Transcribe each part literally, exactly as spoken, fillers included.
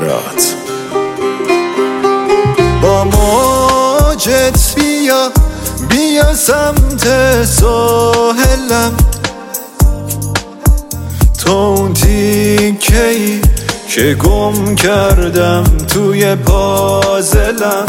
برات. با موجت بیا بیا سمت ساحلم، تو اون تیکه‌ای که گم کردم توی پازلم،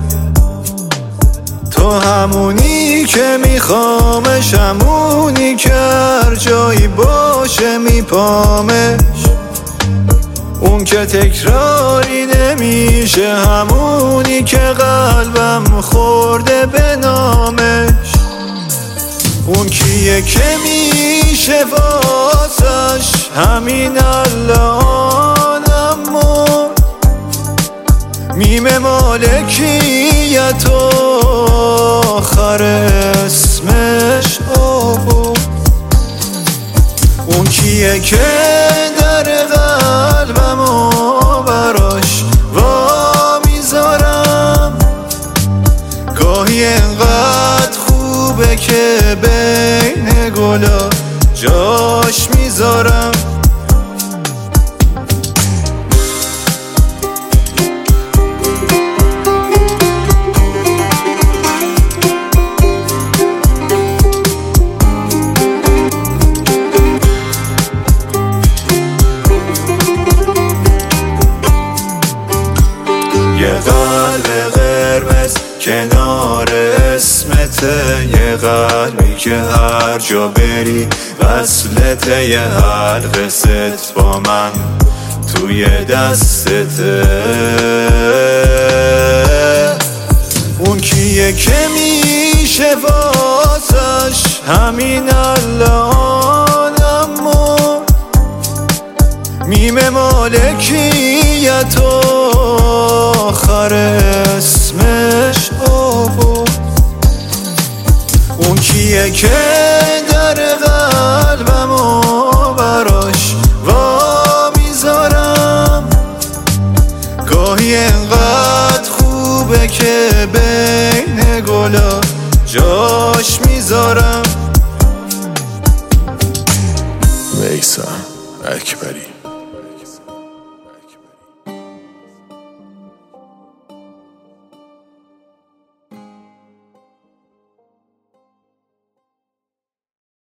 تو همونی که میخوامش، همونی که هر جایی باشه میپامش، اون که تکراری نمیشه، همونی که قلبم خورده به نامش، اون کیه که میشه واسش همین الانم مرد، میم مالکیت و آخر اسمش آبو، اون کیه که در قلبم و براش وا میذارم، گاهی انقدر خوبه که بین گلا جاش میذارم. یه قلب قرمز کنار اسمته، یه قلبی که هر جا بری وصلته، یه حلقه ست با من توی دستته، اون کیه که میشه واسش همین الانم مرد، میم مالکیت و آخر اسمش آبو، اون کیه که در قلبم و براش وا میذارم، گاهی انقدر خوبه که بین گلا جاش میذارم. میثم اکبری.